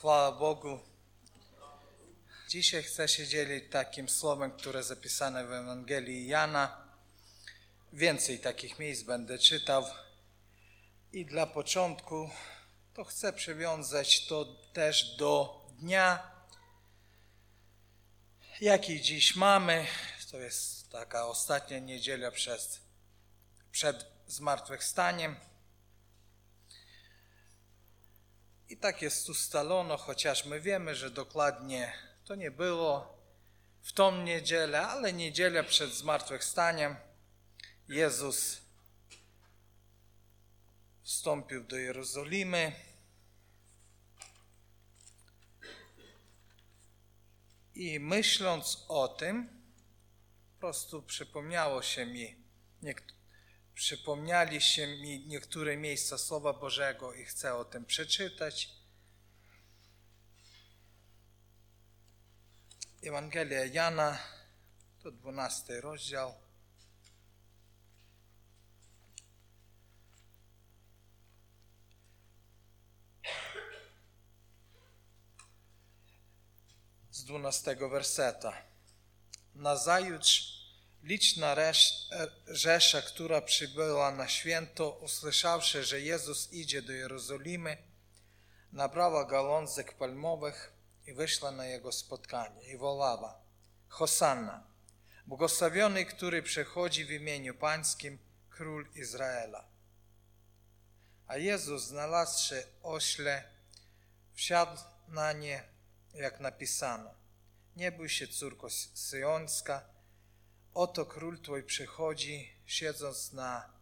Chwała Bogu. Dzisiaj chcę się dzielić takim słowem, które zapisane w Ewangelii Jana. Więcej takich miejsc będę czytał. I dla początku to chcę przywiązać to też do dnia, jaki dziś mamy. To jest taka ostatnia niedziela przed zmartwychwstaniem. I tak jest ustalono, chociaż my wiemy, że dokładnie to nie było w tą niedzielę, ale niedzielę przed zmartwychwstaniem Jezus wstąpił do Jerozolimy i myśląc o tym, po prostu przypomniali się mi niektóre miejsca Słowa Bożego i chcę o tym przeczytać. Ewangelia Jana, to 12 rozdział. Z 12 werseta. Nazajutrz liczna rzesza, która przybyła na święto, usłyszawszy, że Jezus idzie do Jerozolimy, nabrała gałązek palmowych i wyszła na Jego spotkanie i wołała: Hosanna, błogosławiony, który przychodzi w imieniu Pańskim, Król Izraela. A Jezus, znalazłszy ośle, wsiadł na nie, jak napisano: Nie bój się, córko syjonska, oto Król Twój przychodzi, siedząc na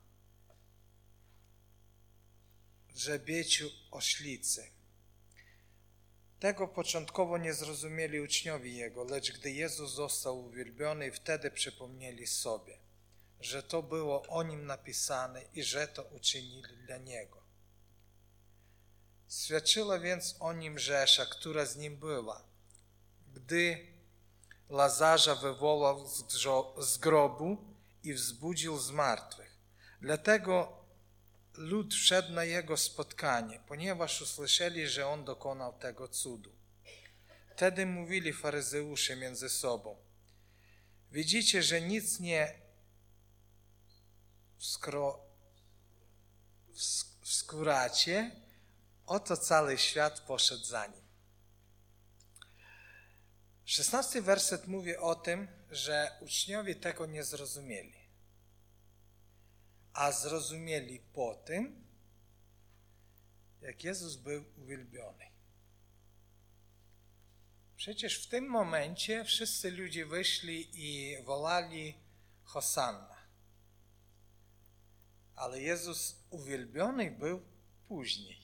grzebieciu oślicy. Tego początkowo nie zrozumieli uczniowie Jego, lecz gdy Jezus został uwielbiony, wtedy przypomnieli sobie, że to było o Nim napisane i że to uczynili dla Niego. Świadczyła więc o Nim rzesza, która z Nim była, gdy Lazarza wywołał z grobu i wzbudził z martwych. Dlatego lud wszedł na Jego spotkanie, ponieważ usłyszeli, że On dokonał tego cudu. Wtedy mówili faryzeusze między sobą: Widzicie, że nic nie wskóracie, oto cały świat poszedł za Nim. 16 werset mówi o tym, że uczniowie tego nie zrozumieli, a zrozumieli po tym, jak Jezus był uwielbiony. Przecież w tym momencie wszyscy ludzie wyszli i wołali Hosanna. Ale Jezus uwielbiony był później.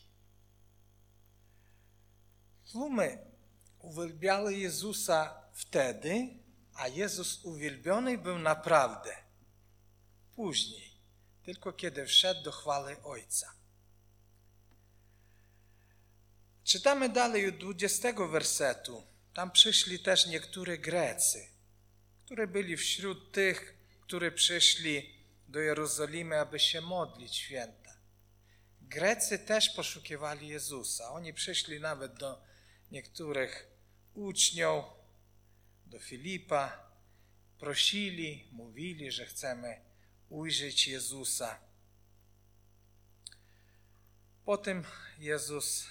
Tłumy uwielbiały Jezusa wtedy, a Jezus uwielbiony był naprawdę później, tylko kiedy wszedł do chwały Ojca. Czytamy dalej od 20 wersetu. Tam przyszli też niektórzy Grecy, którzy byli wśród tych, którzy przyszli do Jerozolimy, aby się modlić święta. Grecy też poszukiwali Jezusa. Oni przyszli nawet do niektórych uczniów, do Filipa, prosili, mówili, że chcemy ujrzeć Jezusa. Potem Jezus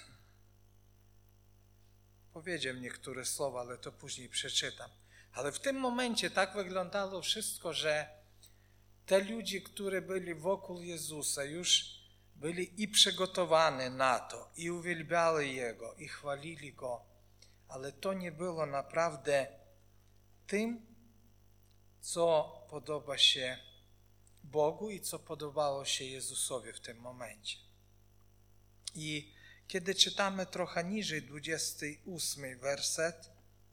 powiedział niektóre słowa, ale to później przeczytam. Ale w tym momencie tak wyglądało wszystko, że te ludzie, którzy byli wokół Jezusa, już byli i przygotowani na to, i uwielbiali Jego, i chwalili Go, ale to nie było naprawdę tym, co podoba się Bogu i co podobało się Jezusowi w tym momencie. I kiedy czytamy trochę niżej, 28 werset,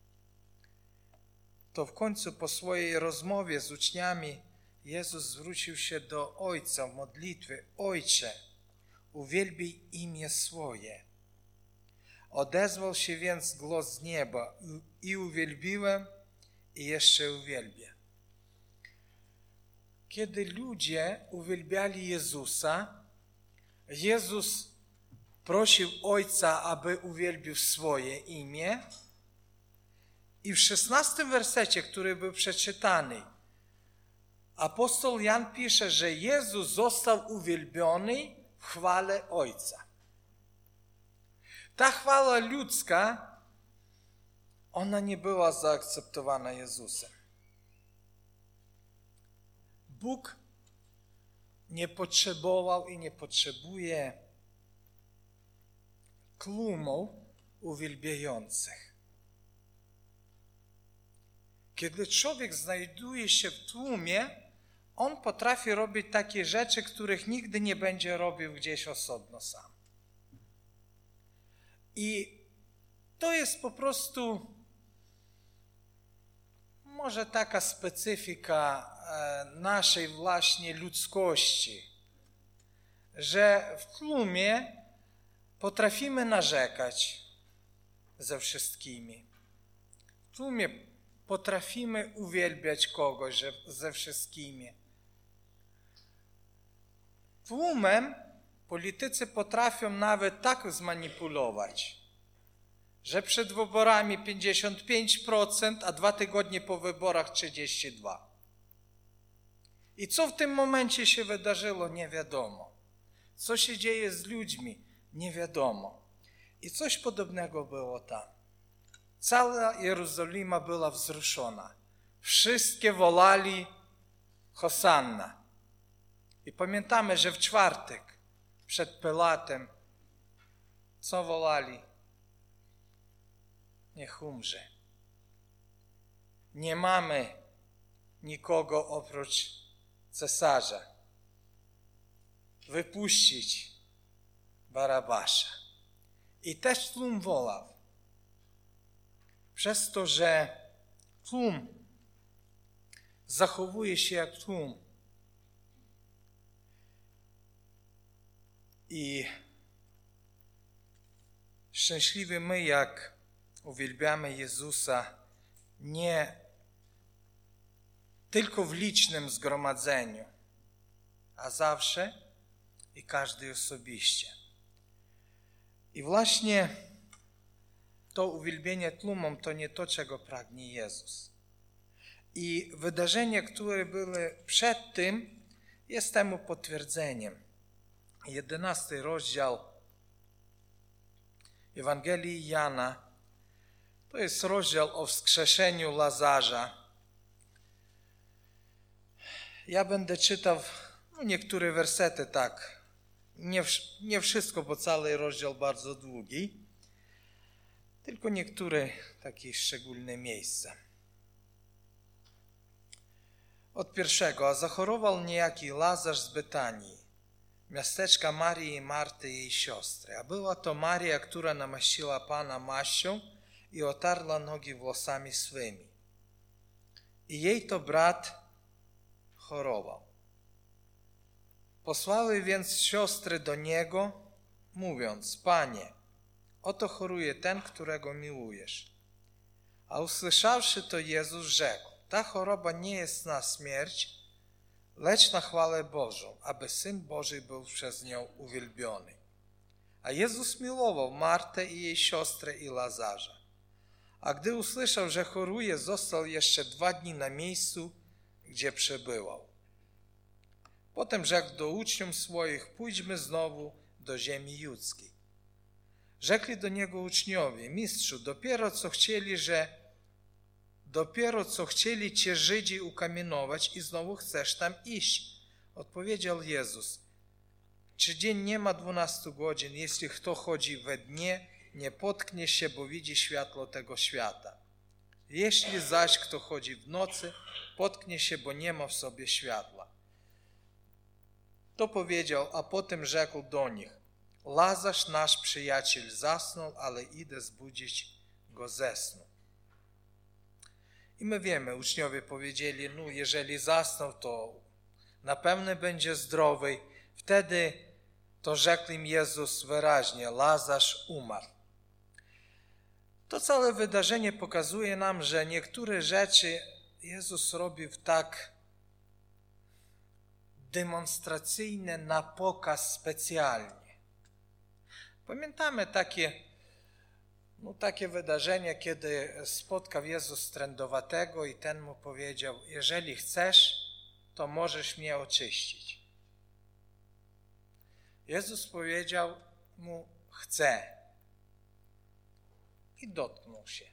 to w końcu po swojej rozmowie z uczniami Jezus zwrócił się do Ojca w modlitwie: Ojcze, uwielbij imię swoje. Odezwał się więc głos z nieba: I uwielbiłem, i jeszcze uwielbię. Kiedy ludzie uwielbiali Jezusa, Jezus prosił Ojca, aby uwielbił swoje imię. I w 16 wersecie, który był przeczytany, apostoł Jan pisze, że Jezus został uwielbiony w chwale Ojca. Ta chwała ludzka, ona nie była zaakceptowana Jezusem. Bóg nie potrzebował i nie potrzebuje tłumów uwielbiających. Kiedy człowiek znajduje się w tłumie, on potrafi robić takie rzeczy, których nigdy nie będzie robił gdzieś osobno sam. I to jest po prostu może taka specyfika naszej właśnie ludzkości, że w tłumie potrafimy narzekać ze wszystkimi. W tłumie potrafimy uwielbiać kogoś ze wszystkimi. Tłumem politycy potrafią nawet tak zmanipulować, że przed wyborami 55%, a 2 tygodnie po wyborach 32%. I co w tym momencie się wydarzyło, nie wiadomo. Co się dzieje z ludźmi, nie wiadomo. I coś podobnego było tam. Cała Jerozolima była wzruszona. Wszystkie wolali Hosanna. I pamiętamy, że w czwartek przed Pilatem co wolali? Niech umrze. Nie mamy nikogo oprócz cesarza. Wypuścić Barabasza. I też tłum wolał. Przez to, że tłum zachowuje się jak tłum. I szczęśliwi my, jak uwielbiamy Jezusa nie tylko w licznym zgromadzeniu, a zawsze i każdy osobiście. I właśnie to uwielbienie tłumom to nie to, czego pragnie Jezus. I wydarzenia, które były przed tym, jest temu potwierdzeniem. 11 rozdział Ewangelii Jana to jest rozdział o wskrzeszeniu Lazarza. Ja będę czytał niektóre wersety tak. Nie wszystko, bo cały rozdział bardzo długi. Tylko niektóre takie szczególne miejsca. Od 1. A zachorował niejaki Lazarz z Betanii, miasteczka Marii i Marty, jej siostry. A była to Maria, która namaściła Pana maścią i otarła nogi włosami swymi. I jej to brat chorował. Posłały więc siostry do niego, mówiąc: Panie, oto choruje ten, którego miłujesz. A usłyszawszy to, Jezus rzekł: ta choroba nie jest na śmierć, lecz na chwałę Bożą, aby Syn Boży był przez nią uwielbiony. A Jezus miłował Martę i jej siostrę i Lazarza. A gdy usłyszał, że choruje, został jeszcze 2 dni na miejscu, gdzie przebywał. Potem rzekł do uczniów swoich: pójdźmy znowu do ziemi judzkiej. Rzekli do niego uczniowie: Mistrzu, dopiero co chcieli cię Żydzi ukamienować i znowu chcesz tam iść. Odpowiedział Jezus: czy dzień nie ma 12 godzin? Jeśli kto chodzi we dnie, nie potknie się, bo widzi światło tego świata. Jeśli zaś kto chodzi w nocy, potknie się, bo nie ma w sobie światła. To powiedział, a potem rzekł do nich: Lazarz, nasz przyjaciel, zasnął, ale idę zbudzić go ze snu. I my wiemy, uczniowie powiedzieli: no jeżeli zasnął, to na pewno będzie zdrowy. Wtedy to rzekł im Jezus wyraźnie: Lazarz umarł. To całe wydarzenie pokazuje nam, że niektóre rzeczy Jezus robił tak demonstracyjne, na pokaz specjalnie. Pamiętamy takie wydarzenie, kiedy spotkał Jezus trędowatego i ten mu powiedział: jeżeli chcesz, to możesz mnie oczyścić. Jezus powiedział mu: chcę. I dotknął się.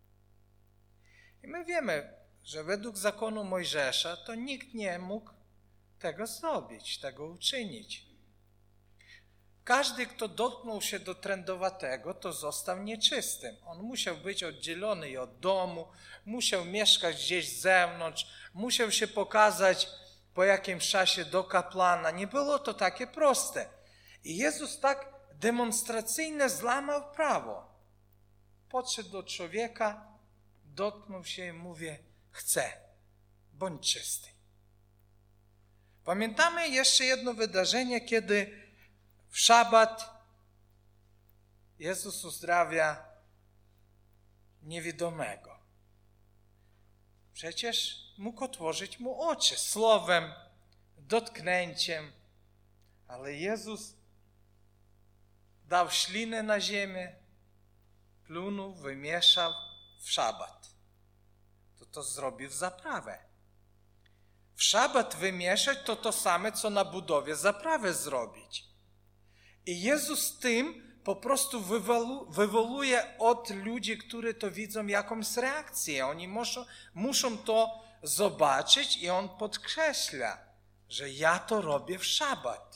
I my wiemy, że według zakonu Mojżesza to nikt nie mógł tego zrobić, tego uczynić. Każdy, kto dotknął się do trędowatego, to został nieczystym. On musiał być oddzielony od domu, musiał mieszkać gdzieś z zewnątrz, musiał się pokazać po jakimś czasie do kapłana. Nie było to takie proste. I Jezus tak demonstracyjnie złamał prawo. Podszedł do człowieka, dotknął się i mówi: chcę, bądź czysty. Pamiętamy jeszcze jedno wydarzenie, kiedy w szabat Jezus uzdrawia niewidomego. Przecież mógł otworzyć mu oczy słowem, dotknięciem, ale Jezus dał ślinę na ziemię, plunął, wymieszał w szabat. To zrobił zaprawę. W szabat wymieszać to samo, co na budowie zaprawę zrobić. I Jezus tym po prostu wywołuje od ludzi, którzy to widzą, jakąś reakcję. Oni muszą to zobaczyć i On podkreśla, że ja to robię w szabat.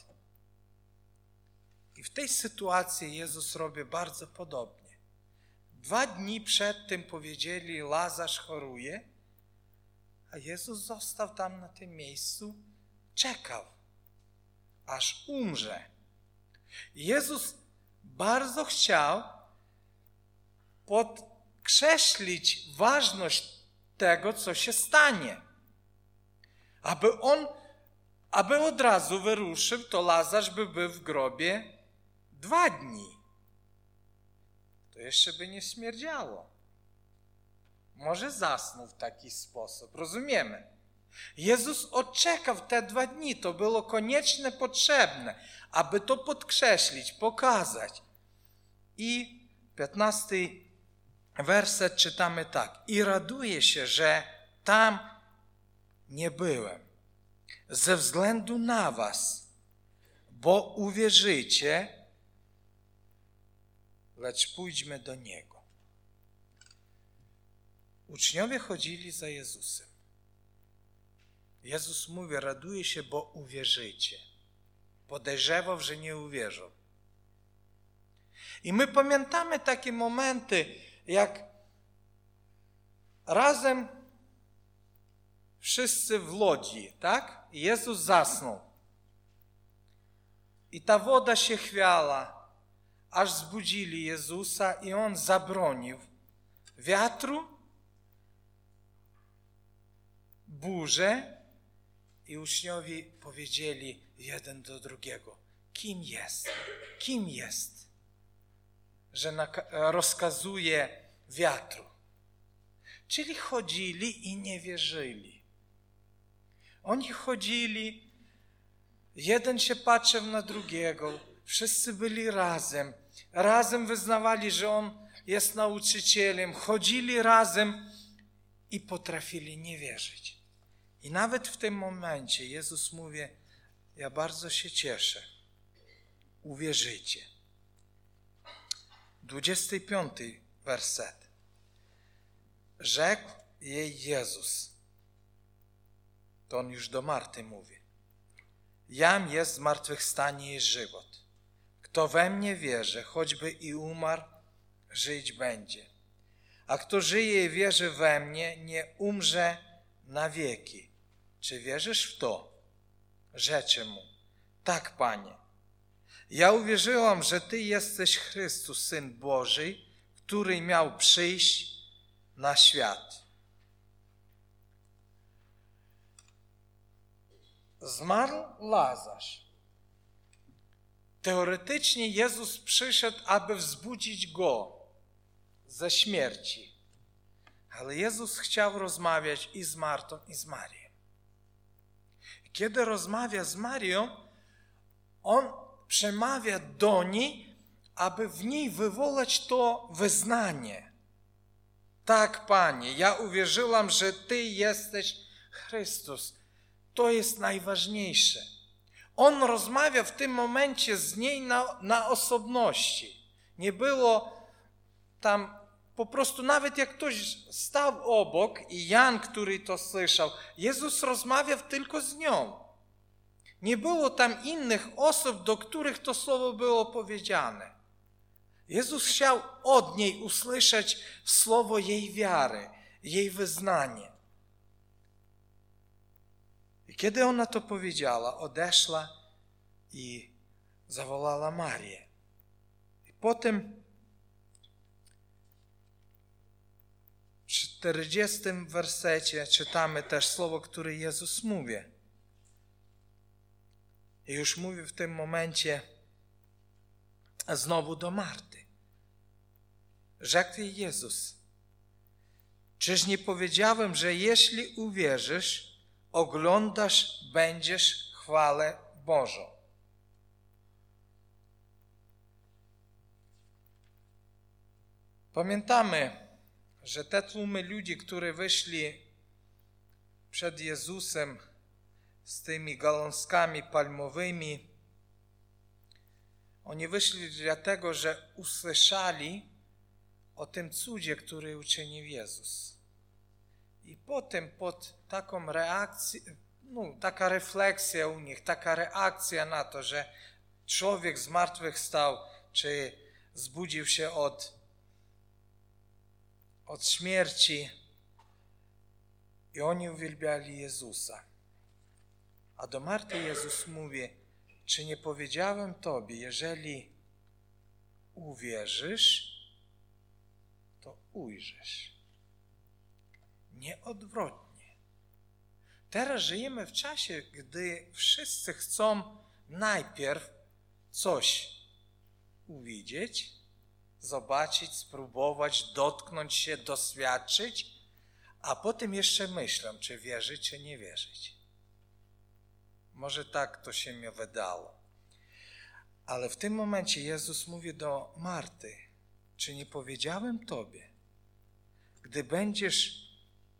I w tej sytuacji Jezus robi bardzo podobnie. 2 dni przed tym powiedzieli: Lazarz choruje, a Jezus został tam na tym miejscu, czekał, aż umrze. Jezus bardzo chciał podkreślić ważność tego, co się stanie. Aby od razu wyruszył, to Lazarz by był w grobie 2 dni. To jeszcze by nie śmierdziało. Może zasnął w taki sposób. Rozumiemy? Jezus odczekał te 2 dni. To było koniecznie potrzebne, aby to podkreślić, pokazać. I 15 werset czytamy tak. I raduję się, że tam nie byłem, ze względu na was, bo uwierzycie, lecz pójdźmy do Niego. Uczniowie chodzili za Jezusem. Jezus mówi: raduję się, bo uwierzycie. Podejrzewał, że nie uwierzą. I my pamiętamy takie momenty, jak razem wszyscy w łodzi, tak? Jezus zasnął. I ta woda się chwiała, aż zbudzili Jezusa i On zabronił wiatru, burzę i uczniowie powiedzieli jeden do drugiego: kim jest? Kim jest, że rozkazuje wiatru? Czyli chodzili i nie wierzyli. Oni chodzili, jeden się patrzył na drugiego, wszyscy byli razem. Razem wyznawali, że On jest nauczycielem, chodzili razem i potrafili nie wierzyć. I nawet w tym momencie Jezus mówi: ja bardzo się cieszę, uwierzycie. 25 werset. Rzekł jej Jezus, to On już do Marty mówi: jam jest zmartwychwstanie i żywot. Kto we mnie wierzy, choćby i umarł, żyć będzie. A kto żyje i wierzy we mnie, nie umrze na wieki. Czy wierzysz w to? Rzeczy mu: tak, Panie. Ja uwierzyłam, że Ty jesteś Chrystus, Syn Boży, który miał przyjść na świat. Zmarł Lazarz. Teoretycznie Jezus przyszedł, aby wzbudzić go ze śmierci. Ale Jezus chciał rozmawiać i z Martą, i z Marią. Kiedy rozmawia z Marią, On przemawia do niej, aby w niej wywołać to wyznanie. Tak, Panie, ja uwierzyłam, że Ty jesteś Chrystus. To jest najważniejsze. On rozmawia w tym momencie z niej na osobności. Nie było tam po prostu, nawet jak ktoś stał obok i Jan, który to słyszał, Jezus rozmawiał tylko z nią. Nie było tam innych osób, do których to słowo było powiedziane. Jezus chciał od niej usłyszeć słowo jej wiary, jej wyznanie. I kiedy ona to powiedziała, odeszła i zawołała Marię. I potem w 40 wersecie czytamy też słowo, które Jezus mówi. I już mówi w tym momencie znowu do Marty. Rzekł jej Jezus: czyż nie powiedziałem, że jeśli uwierzysz, oglądasz będziesz chwałę Bożą? Pamiętamy, że te tłumy ludzi, którzy wyszli przed Jezusem z tymi gałązkami palmowymi, oni wyszli dlatego, że usłyszeli o tym cudzie, który uczynił Jezus. I potem pod taką reakcją, taka refleksja u nich, taka reakcja na to, że człowiek zmartwychwstał, czy zbudził się od śmierci, i oni uwielbiali Jezusa. A do Marty Jezus mówi: czy nie powiedziałem Tobie, jeżeli uwierzysz, to ujrzysz. Nie odwrotnie. Teraz żyjemy w czasie, gdy wszyscy chcą najpierw coś uwidzieć, zobaczyć, spróbować, dotknąć się, doświadczyć, a potem jeszcze myślą, czy wierzyć, czy nie wierzyć. Może tak to się mi wydało. Ale w tym momencie Jezus mówi do Marty: czy nie powiedziałem Tobie, gdy będziesz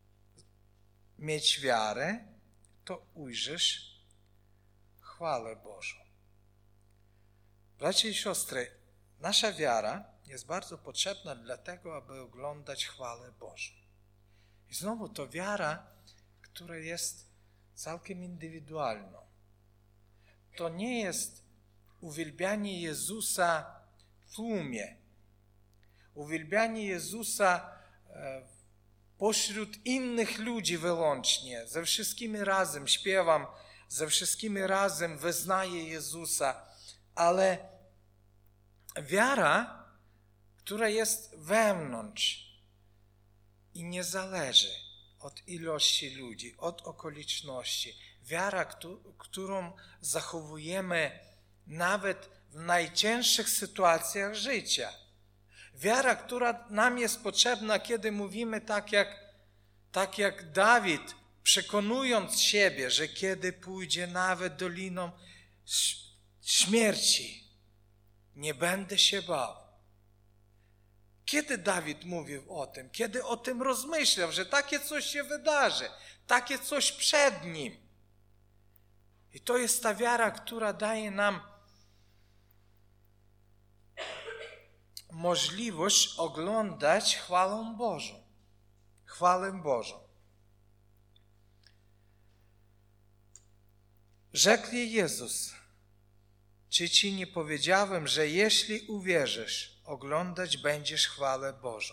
mieć wiarę, to ujrzysz chwałę Bożą. Bracia i siostry, nasza wiara jest bardzo potrzebna dlatego, aby oglądać chwałę Bożą. I znowu to wiara, która jest całkiem indywidualną. To nie jest uwielbianie Jezusa w tłumie, uwielbianie Jezusa pośród innych ludzi wyłącznie. Ze wszystkimi razem śpiewam, ze wszystkimi razem wyznaję Jezusa, ale wiara, która jest wewnątrz i nie zależy od ilości ludzi, od okoliczności. Wiara, którą zachowujemy nawet w najcięższych sytuacjach życia. Wiara, która nam jest potrzebna, kiedy mówimy tak jak Dawid, przekonując siebie, że kiedy pójdzie nawet doliną śmierci, nie będę się bał. Kiedy Dawid mówił o tym? Kiedy o tym rozmyślał, że takie coś się wydarzy, takie coś przed nim. I to jest ta wiara, która daje nam możliwość oglądać chwałę Bożą. Chwałę Bożą. Rzekł jej Jezus: czy Ci nie powiedziałem, że jeśli uwierzysz, oglądać będziesz chwałę Bożą?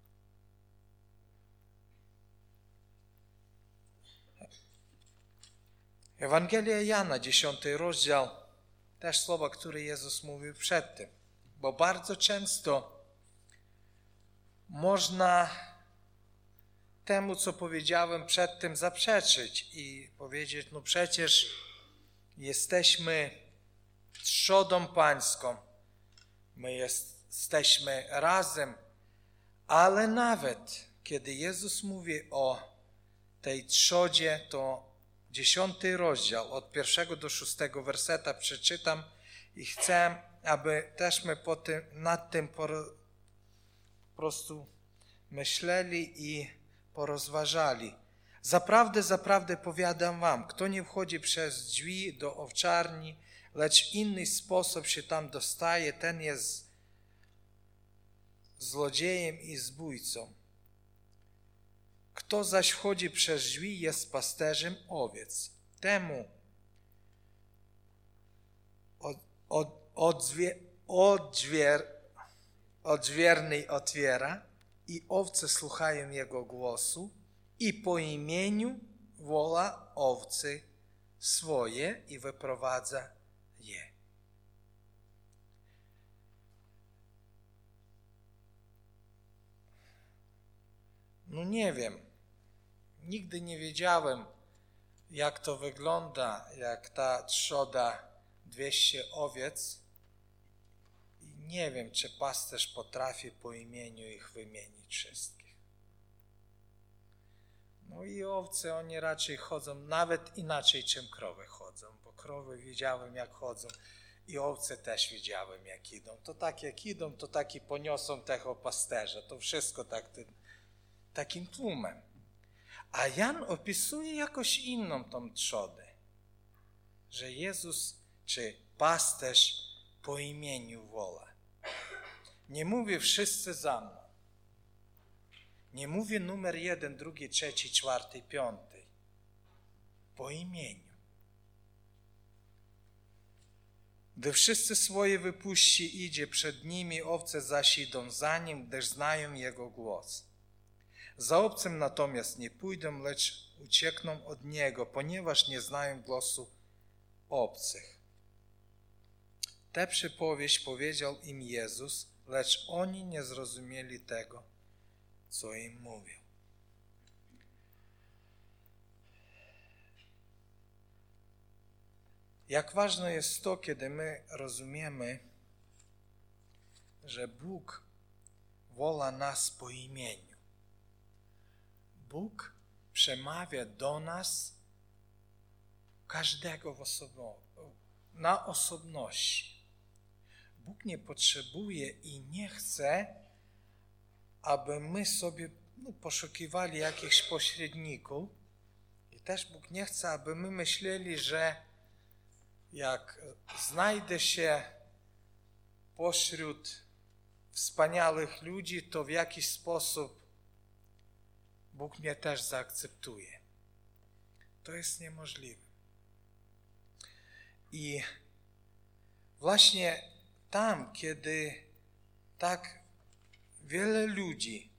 Ewangelia Jana, 10 rozdział, też słowa, które Jezus mówił przed tym. Bo bardzo często można temu, co powiedziałem przed tym, zaprzeczyć i powiedzieć: no przecież jesteśmy trzodą pańską, my jesteśmy razem, ale nawet kiedy Jezus mówi o tej trzodzie, to 10 rozdział od 1 do 6 werseta przeczytam i chcę aby też my nad tym po prostu myśleli i porozważali. Zaprawdę powiadam wam, kto nie wchodzi przez drzwi do owczarni, lecz w inny sposób się tam dostaje, ten jest złodziejem i zbójcą. Kto zaś wchodzi przez drzwi, jest pasterzem owiec. Temu odźwierny otwiera i owce słuchają jego głosu i po imieniu woła owcy swoje i wyprowadza je. No nie wiem, nigdy nie wiedziałem, jak to wygląda, jak ta trzoda 200 owiec. I nie wiem, czy pasterz potrafi po imieniu ich wymienić wszystkich. No i owce, oni raczej chodzą nawet inaczej, czym krowy chodzą, bo krowy widziałem, jak chodzą i owce też widziałem, jak idą. To tak jak idą, to tak i poniosą tego pasterza. To wszystko takim tłumem. A Jan opisuje jakoś inną tą trzodę, że Jezus czy pasterz po imieniu woła. Nie mówi wszyscy za mną. Nie mówi numer 1, 2, 3, 4, 5. Po imieniu. Gdy wszyscy swoje wypuści, idzie przed nimi, owce zaś idą za nim, gdyż znają jego głos. Za obcym natomiast nie pójdą, lecz uciekną od niego, ponieważ nie znają głosu obcych. Tę przypowieść powiedział im Jezus, lecz oni nie zrozumieli tego, co im mówił. Jak ważne jest to, kiedy my rozumiemy, że Bóg woła nas po imieniu. Bóg przemawia do nas każdego na osobności. Bóg nie potrzebuje i nie chce, aby my sobie poszukiwali jakichś pośredników. I też Bóg nie chce, aby my myśleli, że jak znajdę się pośród wspaniałych ludzi, to w jakiś sposób Bóg mnie też zaakceptuje. To jest niemożliwe. I właśnie tam, kiedy tak wiele ludzi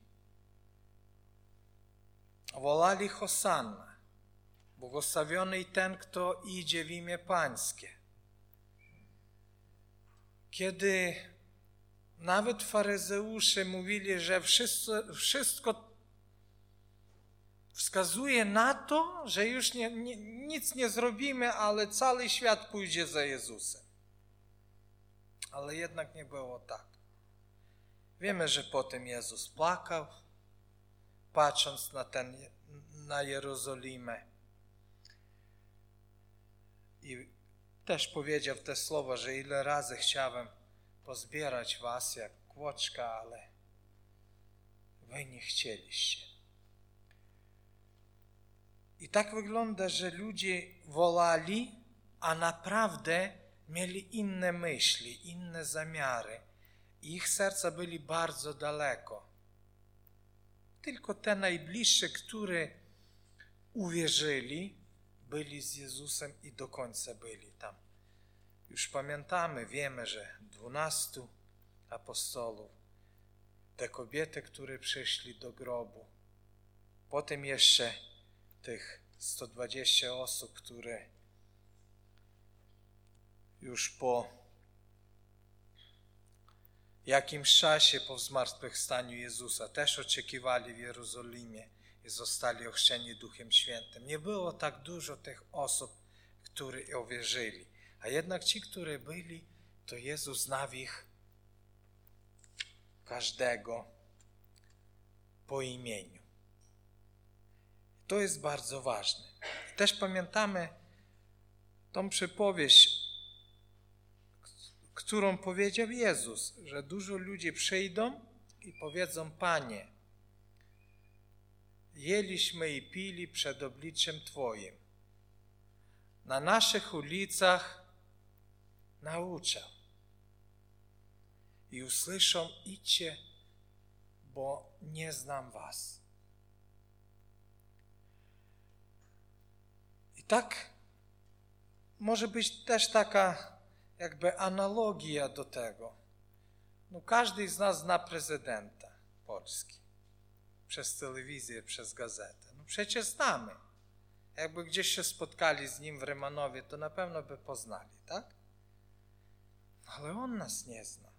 wołali Hosanna, błogosławiony ten, kto idzie w imię Pańskie. Kiedy nawet faryzeusze mówili, że wszystko wskazuje na to, że już nic nie zrobimy, ale cały świat pójdzie za Jezusem. Ale jednak nie było tak. Wiemy, że potem Jezus płakał, patrząc na Jerozolimę. I też powiedział te słowa, że ile razy chciałem pozbierać was jak kłoczka, ale wy nie chcieliście. I tak wygląda, że ludzie wolali, a naprawdę mieli inne myśli, inne zamiary. I ich serca byli bardzo daleko. Tylko te najbliższe, które uwierzyli, byli z Jezusem i do końca byli tam. Już pamiętamy, wiemy, że 12 apostołów, te kobiety, które przyszli do grobu, potem jeszcze tych 120 osób, które już po jakimś czasie po zmartwychwstaniu Jezusa też oczekiwali w Jerozolimie i zostali ochrzczeni Duchem Świętym. Nie było tak dużo tych osób, które uwierzyli, a jednak ci, którzy byli, to Jezus znał ich każdego po imieniu. To jest bardzo ważne. Też pamiętamy tą przypowieść, którą powiedział Jezus, że dużo ludzi przyjdą i powiedzą: Panie, jeliśmy i pili przed obliczem Twoim. Na naszych ulicach nauczał. I usłyszą: idźcie, bo nie znam was. I tak może być też taka jakby analogia do tego. No każdy z nas zna prezydenta Polski. Przez telewizję, przez gazetę. No przecież znamy. Jakby gdzieś się spotkali z nim w Rymanowie, to na pewno by poznali, tak? Ale on nas nie zna.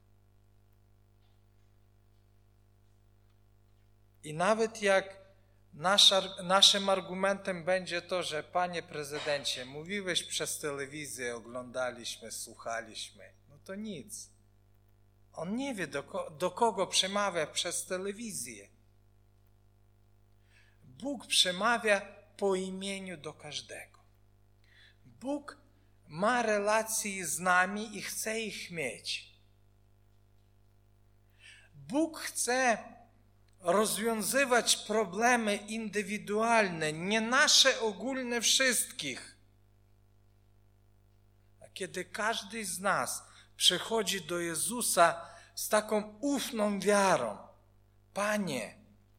I nawet jak naszym argumentem będzie to, że panie prezydencie, mówiłeś przez telewizję, oglądaliśmy, słuchaliśmy, no to nic. On nie wie, do kogo przemawia przez telewizję. Bóg przemawia po imieniu do każdego. Bóg ma relacje z nami i chce ich mieć. Bóg chce rozwiązywać problemy indywidualne, nie nasze ogólne wszystkich. A kiedy każdy z nas przychodzi do Jezusa z taką ufną wiarą: Panie,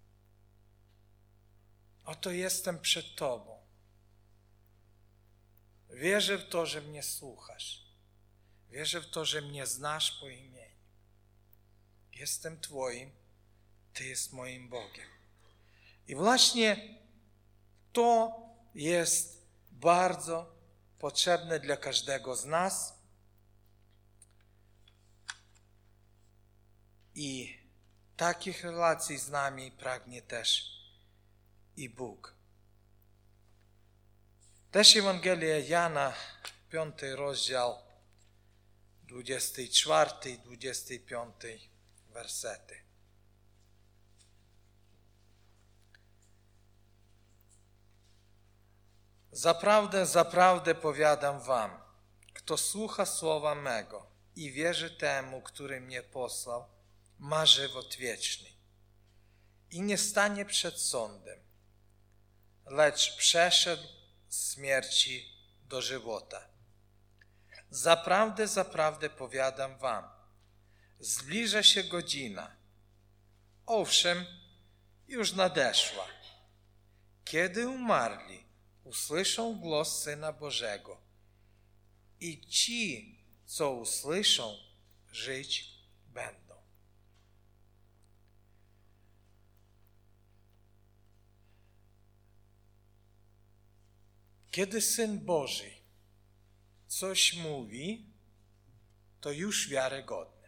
oto jestem przed Tobą. Wierzę w to, że mnie słuchasz. Wierzę w to, że mnie znasz po imieniu. Jestem Twoim, Ty jest moim Bogiem. I właśnie to jest bardzo potrzebne dla każdego z nas. I takich relacji z nami pragnie też i Bóg. Też Ewangelia Jana, 5 rozdział, 24 i 25 wersety. Zaprawdę, zaprawdę powiadam wam, kto słucha słowa mego i wierzy temu, który mnie posłał, ma żywot wieczny i nie stanie przed sądem, lecz przeszedł z śmierci do żywota. Zaprawdę, zaprawdę powiadam wam, zbliża się godzina, owszem, już nadeszła, kiedy umarli usłyszą głos Syna Bożego i ci, co usłyszą, żyć będą. Kiedy Syn Boży coś mówi, to już wiarygodne.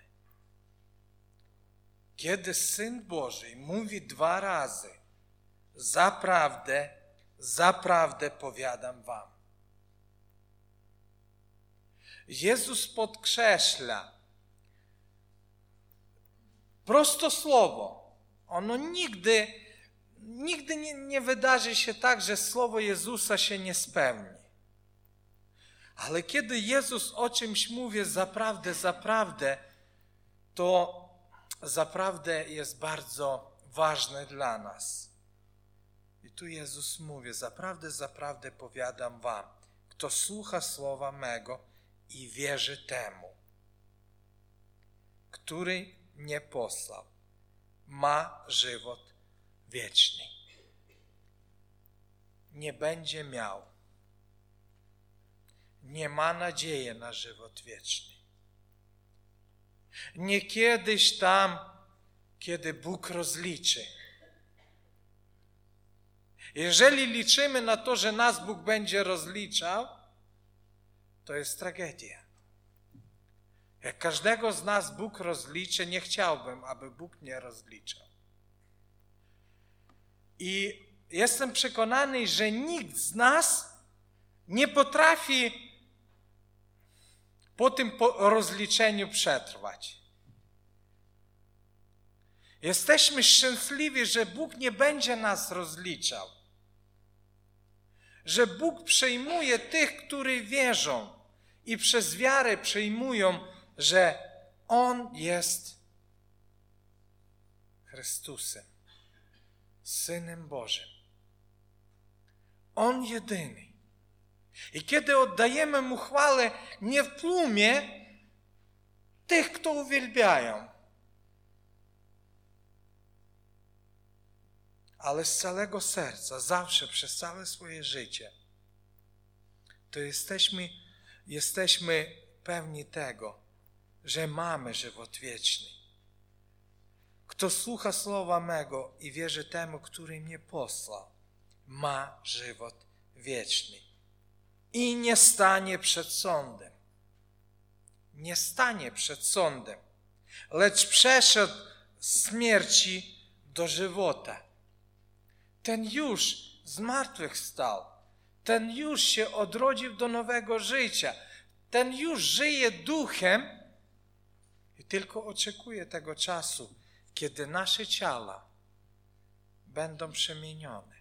Kiedy Syn Boży mówi 2 razy, zaprawdę, zaprawdę powiadam wam. Jezus podkreśla prosto słowo. Ono nigdy nie wydarzy się tak, że słowo Jezusa się nie spełni. Ale kiedy Jezus o czymś mówi zaprawdę, zaprawdę, to zaprawdę jest bardzo ważne dla nas. I tu Jezus mówi: zaprawdę, zaprawdę powiadam wam, kto słucha słowa mego i wierzy temu, który mnie posłał, ma żywot wieczny. Nie będzie miał. Nie ma nadziei na żywot wieczny. Nie kiedyś tam, kiedy Bóg rozliczy. Jeżeli liczymy na to, że nas Bóg będzie rozliczał, to jest tragedia. Jak każdego z nas Bóg rozliczy, nie chciałbym, aby Bóg mnie rozliczał. I jestem przekonany, że nikt z nas nie potrafi po tym rozliczeniu przetrwać. Jesteśmy szczęśliwi, że Bóg nie będzie nas rozliczał. Że Bóg przyjmuje tych, którzy wierzą i przez wiarę przyjmują że On jest Chrystusem, Synem Bożym. On jedyny. I kiedy oddajemy Mu chwałę nie w tłumie tych, kto uwielbiają, ale z całego serca, zawsze, przez całe swoje życie, to jesteśmy pewni tego, że mamy żywot wieczny. Kto słucha słowa mego i wierzy temu, który mnie posłał, ma żywot wieczny i nie stanie przed sądem. Nie stanie przed sądem, lecz przeszedł z śmierci do żywota. Ten już zmartwychwstał, ten już się odrodził do nowego życia, ten już żyje duchem i tylko oczekuje tego czasu, kiedy nasze ciała będą przemienione.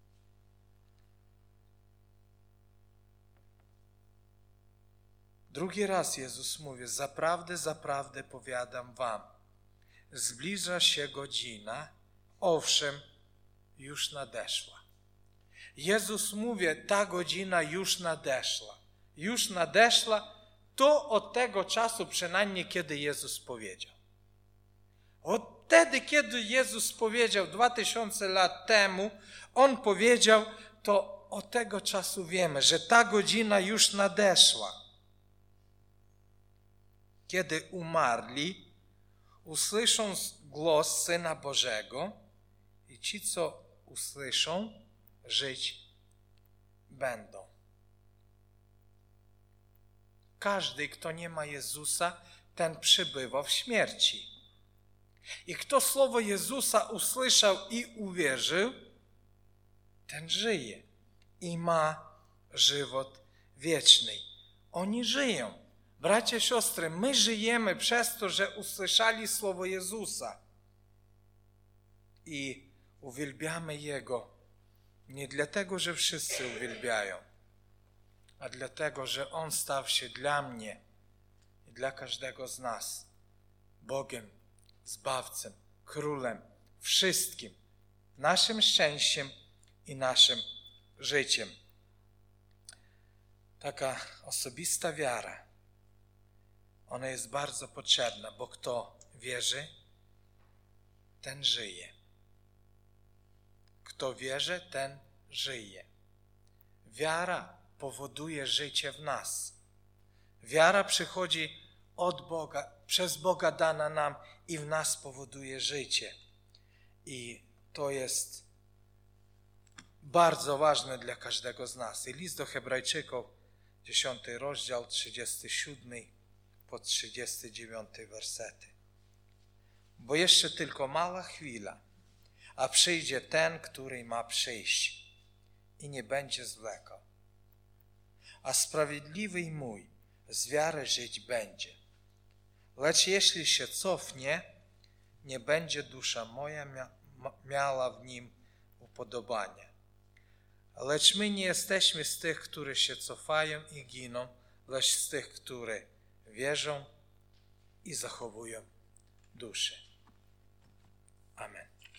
Drugi raz Jezus mówi: zaprawdę, zaprawdę powiadam wam, zbliża się godzina, owszem, już nadeszła. Jezus mówi, ta godzina już nadeszła. Już nadeszła, to od tego czasu przynajmniej, kiedy Jezus powiedział. Od wtedy, kiedy Jezus powiedział 2000 lat temu, On powiedział, to od tego czasu wiemy, że ta godzina już nadeszła. Kiedy umarli, usłyszą głos Syna Bożego i ci, co usłyszą, żyć będą. Każdy, kto nie ma Jezusa, ten przebywa w śmierci. I kto słowo Jezusa usłyszał i uwierzył, ten żyje i ma żywot wieczny. Oni żyją. Bracia, siostry, my żyjemy przez to, że usłyszeli słowo Jezusa i uwielbiamy Jego nie dlatego, że wszyscy uwielbiają, a dlatego, że On stał się dla mnie i dla każdego z nas Bogiem, Zbawcą, Królem, wszystkim, naszym szczęściem i naszym życiem. Taka osobista wiara, ona jest bardzo potrzebna, bo kto wierzy, ten żyje. Kto wierzy, ten żyje. Wiara powoduje życie w nas. Wiara przychodzi od Boga, przez Boga dana nam i w nas powoduje życie. I to jest bardzo ważne dla każdego z nas. I list do Hebrajczyków, 10 rozdział, 37 po 39 wersety. Bo jeszcze tylko mała chwila, a przyjdzie ten, który ma przyjść i nie będzie zwlekał. A sprawiedliwy mój z wiary żyć będzie. Lecz jeśli się cofnie, nie będzie dusza moja miała w nim upodobania. Lecz my nie jesteśmy z tych, którzy się cofają i giną, lecz z tych, którzy wierzą i zachowują duszę.